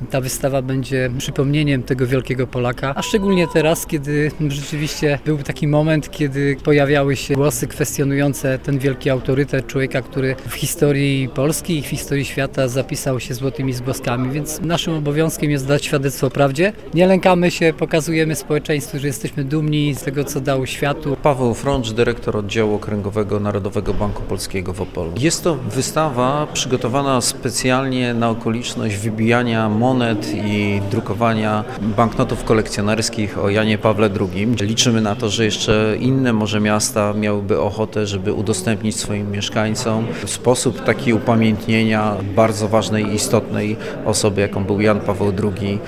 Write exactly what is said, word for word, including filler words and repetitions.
ta wystawa będzie przypomnieniem tego wielkiego Polaka, a szczególnie teraz, kiedy rzeczywiście był taki moment, kiedy pojawiały się głosy kwestionujące ten wielki autorytet człowieka, który w historii Polski i w historii świata zapisał się złotymi zgłoskami, więc naszym obowiązkiem jest dać świadectwo prawdzie. Nie lękamy się, pokazujemy społeczeństwu, że jesteśmy dumni z tego, co dał światu. Paweł Frącz, dyrektor oddziału okręgowego Narodowego Banku Polskiego w Opolu. Jest to wystawa przygotowana specjalnie na okoliczność wybijania monet i drukowania banknotów kolekcjonerskich o Janie Pawle drugim. Liczymy na to, że jeszcze inne może miasta miałyby ochotę, żeby udostępnić swoim mieszkańcom sposób taki upamiętnienia bardzo ważnej i istotnej osoby, jaką był Jan Paweł drugi,